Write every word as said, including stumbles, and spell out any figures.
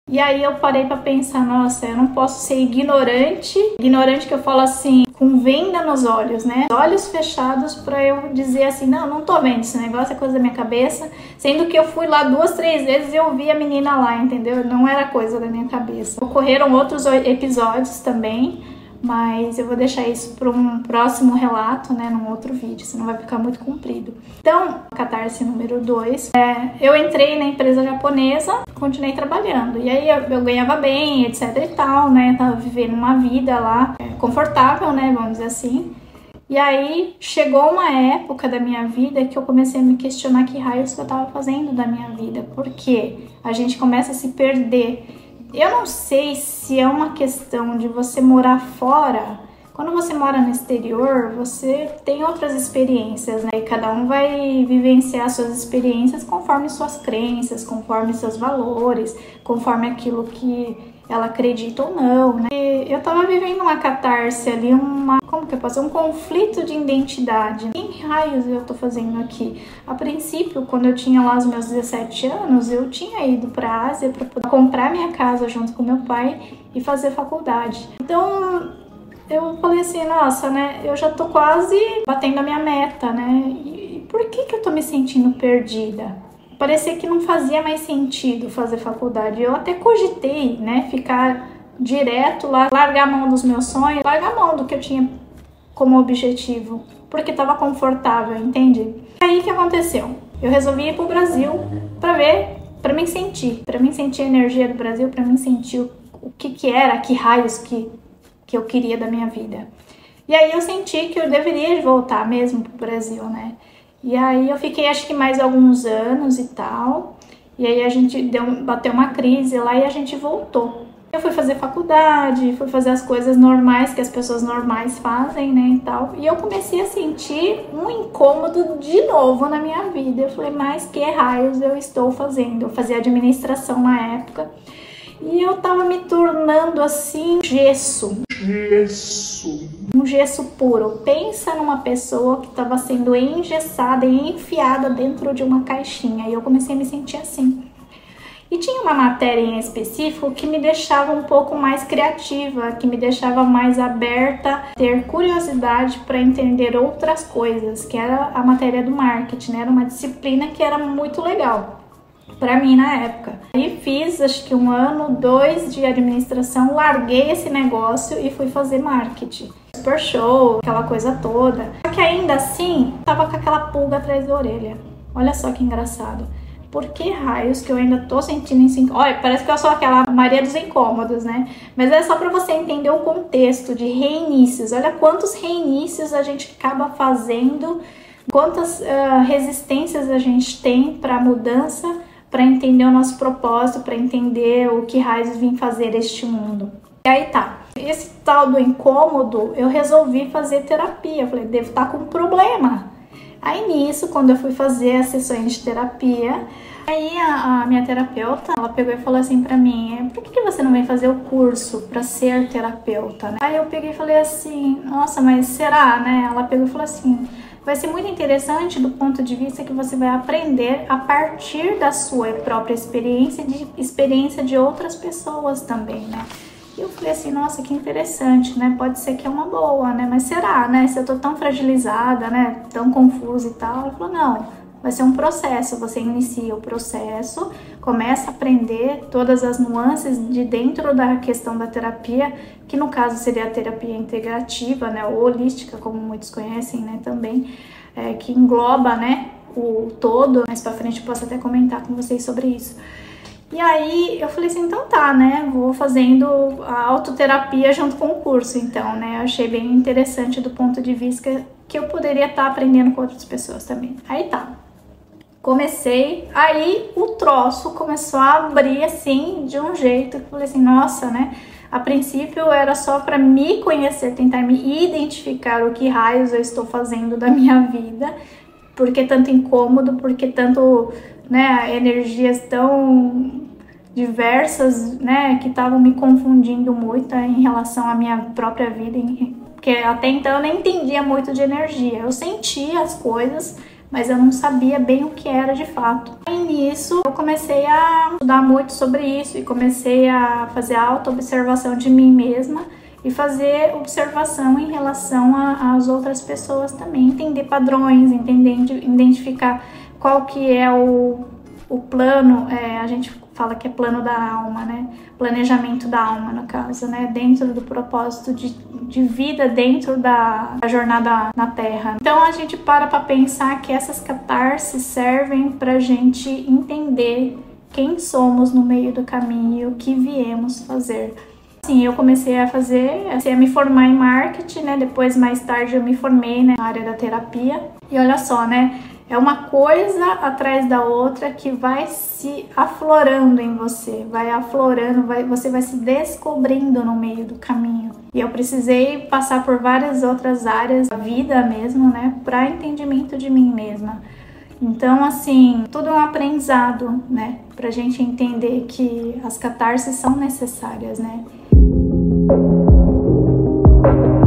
E aí eu parei pra pensar, nossa, eu não posso ser ignorante, ignorante que eu falo assim, com venda nos olhos, né? Olhos fechados pra eu dizer assim, não, não tô vendo, esse negócio é coisa da minha cabeça, sendo que eu fui lá duas, três vezes e eu vi a menina lá, entendeu? Não era coisa da minha cabeça. Ocorreram outros episódios também, mas eu vou deixar isso para um próximo relato, né, num outro vídeo, senão vai ficar muito comprido. Então, Catarse número dois, é, eu entrei na empresa japonesa, continuei trabalhando, e aí eu, eu ganhava bem, etc e tal, né, tava vivendo uma vida lá é, confortável, né, vamos dizer assim. E aí chegou uma época da minha vida que eu comecei a me questionar que raios que eu tava fazendo da minha vida, porque a gente começa a se perder. Eu não sei se é uma questão de você morar fora. Quando você mora no exterior, você tem outras experiências, né? E cada um vai vivenciar suas experiências conforme suas crenças, conforme seus valores, conforme aquilo que ela acredita ou não, né? E eu tava vivendo uma catarse ali, uma... como que eu posso? Um conflito de identidade. Que raios eu tô fazendo aqui? A princípio, quando eu tinha lá os meus dezessete anos, eu tinha ido pra Ásia pra poder comprar minha casa junto com meu pai e fazer faculdade. Então, eu falei assim, nossa, né? Eu já tô quase batendo a minha meta, né? E por que que eu tô me sentindo perdida? Parecia que não fazia mais sentido fazer faculdade. Eu até cogitei, né, ficar direto lá, largar a mão dos meus sonhos, largar a mão do que eu tinha como objetivo, porque estava confortável, entende? Aí o que aconteceu? Eu resolvi ir pro Brasil para ver, para me sentir, para me sentir a energia do Brasil, para me sentir o, o que que era, que raios que, que eu queria da minha vida. E aí eu senti que eu deveria voltar mesmo pro Brasil, né? E aí eu fiquei acho que mais alguns anos e tal, e aí a gente deu, bateu uma crise lá e a gente voltou. Eu fui fazer faculdade, fui fazer as coisas normais que as pessoas normais fazem, né, e tal. E eu comecei a sentir um incômodo de novo na minha vida. Eu falei, mas que raios eu estou fazendo? Eu fazia administração na época. E eu tava me tornando assim, gesso. Gesso. Um gesso puro. Pensa numa pessoa que tava sendo engessada e enfiada dentro de uma caixinha. E eu comecei a me sentir assim. E tinha uma matéria em específico que me deixava um pouco mais criativa, que me deixava mais aberta, ter curiosidade para entender outras coisas, que era a matéria do marketing, né? Era uma disciplina que era muito legal para mim na época. Aí fiz acho que um ano, dois de administração, larguei esse negócio e fui fazer marketing. Super show, aquela coisa toda. Só que ainda assim, tava com aquela pulga atrás da orelha. Olha só que engraçado. Por que raios que eu ainda tô sentindo isso? Olha, parece que eu sou aquela Maria dos incômodos, né? Mas é só para você entender o contexto de reinícios. Olha quantos reinícios a gente acaba fazendo, quantas uh, resistências a gente tem para mudança, para entender o nosso propósito, para entender o que raios vim fazer este mundo. E aí tá, esse tal do incômodo, eu resolvi fazer terapia. Eu falei, devo estar com um problema. Aí nisso, quando eu fui fazer as sessões de terapia, aí a, a minha terapeuta, ela pegou e falou assim pra mim, por que, que você não vem fazer o curso pra ser terapeuta, né? Aí eu peguei e falei assim, nossa, mas será, né? Ela pegou e falou assim, vai ser muito interessante do ponto de vista que você vai aprender a partir da sua própria experiência, de experiência de outras pessoas também, né? E eu falei assim, nossa, que interessante, né? Pode ser que é uma boa, né? Mas será, né? Se eu tô tão fragilizada, né? Tão confusa e tal. Ela falou, não, vai ser um processo. Você inicia o processo, começa a aprender todas as nuances de dentro da questão da terapia, que no caso seria a terapia integrativa, né? Ou holística, como muitos conhecem, né? Também, é, que engloba, né? O todo. Mais pra frente eu posso até comentar com vocês sobre isso. E aí eu falei assim, então tá, né, vou fazendo a autoterapia junto com o curso, então, né, eu achei bem interessante do ponto de vista que eu poderia estar aprendendo com outras pessoas também. Aí tá, comecei, aí o troço começou a abrir assim, de um jeito que eu falei assim, nossa, né, a princípio era só para me conhecer, tentar me identificar o que raios eu estou fazendo da minha vida, por que tanto incômodo, por que tanto, né, energias tão diversas, né, que estavam me confundindo muito em relação à minha própria vida, porque até então eu nem entendia muito de energia, eu sentia as coisas, mas eu não sabia bem o que era de fato. Aí isso, eu comecei a estudar muito sobre isso e comecei a fazer auto-observação de mim mesma e fazer observação em relação às outras pessoas também, entender padrões, entender, identificar qual que é o, o plano, é, a gente fala que é plano da alma, né? Planejamento da alma, no caso, né? Dentro do propósito de, de vida, dentro da, da jornada na Terra. Então a gente para para pensar que essas catarses servem pra gente entender quem somos no meio do caminho e o que viemos fazer. Assim, eu comecei a fazer, comecei a me formar em marketing, né? Depois, mais tarde, eu me formei, né, na área da terapia. E olha só, né? É uma coisa atrás da outra que vai se aflorando em você, vai aflorando, vai, você vai se descobrindo no meio do caminho. E eu precisei passar por várias outras áreas da vida mesmo, né, para entendimento de mim mesma. Então, assim, tudo é um aprendizado, né, pra gente entender que as catarses são necessárias, né.